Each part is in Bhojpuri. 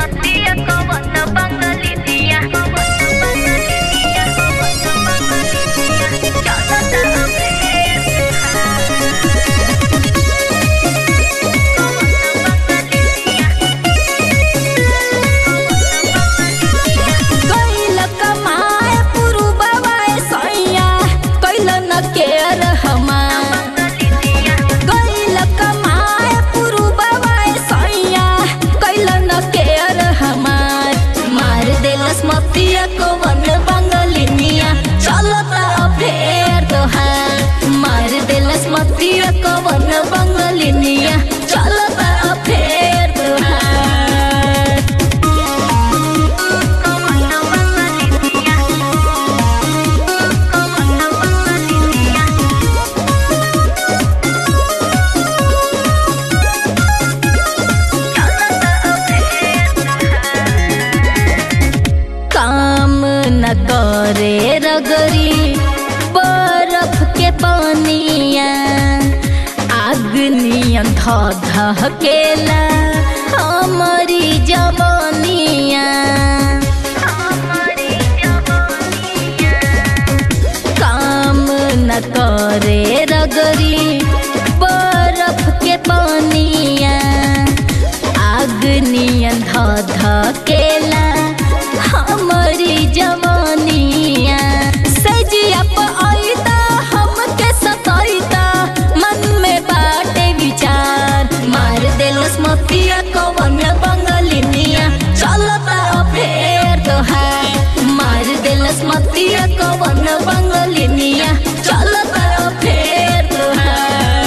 करे रगरी बर्फ के पानिया आग्नियन धधकेला हमारी जवानिया काम न करे रगरी बर्फ के पानिया आग्नियन धधकेला हमारी जवानिया सजिया पईता हमके सताईता मन में बाटे विचार मार देलस मतिया कवन बंगलिनिया चलता फेर तोहार मार देलस मतिया कवन बंगलिनिया चलता फेर तोहार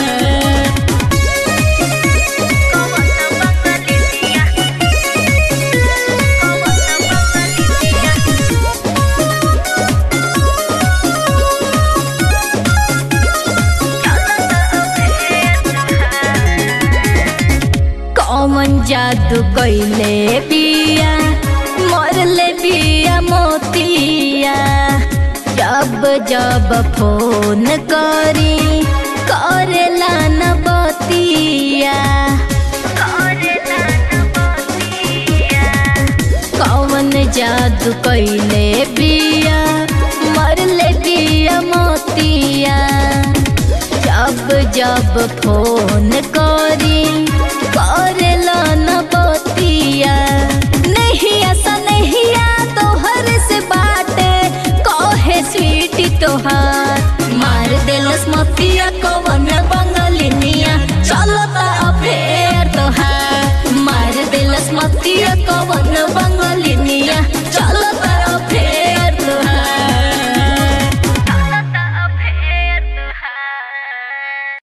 कौन जादू कैले बिया मरले बिया मोतिया जब जब फोन करी करेला न बतिया कौन जादू कैले बिया मरले बिया मोतिया जब जब फोन करी करेला न बतिया नहीं ऐसा नहीं तोहर से बाटे कहे स्वीटी तोहार मार देलस मतिया कवन बंगलिनिया चलता फेर तोहार मार देलस मतिया कवन